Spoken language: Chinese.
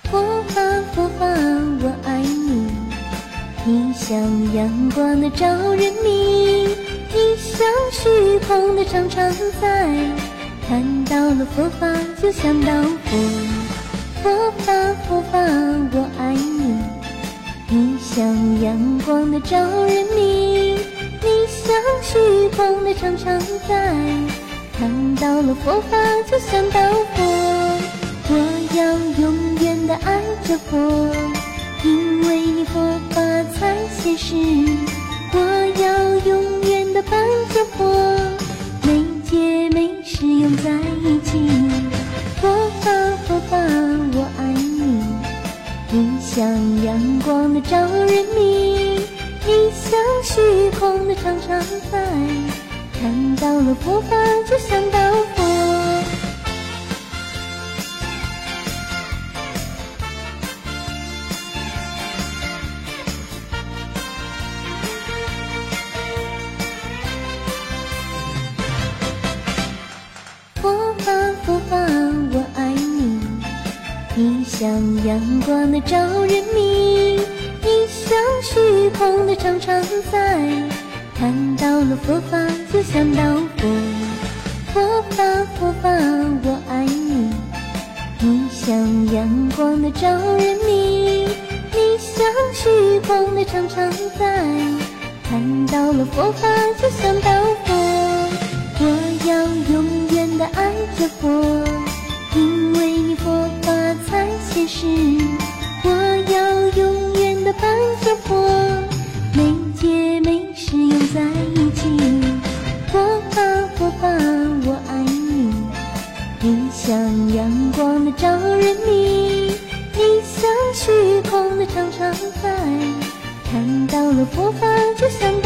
佛法佛法我爱你，你像阳光的照人民，你像虚空的常常在，看到了佛法就想到佛。佛法佛法我爱你，你像阳光的照人民，你像虚空的常常在，看到了佛法就想到佛。我要永远的爱着佛，因为你佛法才现实。我要永远的伴着佛，每节每时永在一起。佛法佛法我爱你，你像阳光的照人民，你像虚空的常常在，看到了佛法就想到佛。佛法佛法我爱你，你像阳光的照人民，你像虚空的常常在，看到了佛法就想到佛。佛法佛法我爱你，你像阳光的照人民，你像虚空的常常在，看到了佛法就想到佛。我要永远的爱着佛，因为你佛法才现实。我要永远的伴着佛，每节每时永在一起。佛法佛法我爱你，你像阳光的照人民，你像虚空的常常在，看到了佛法就想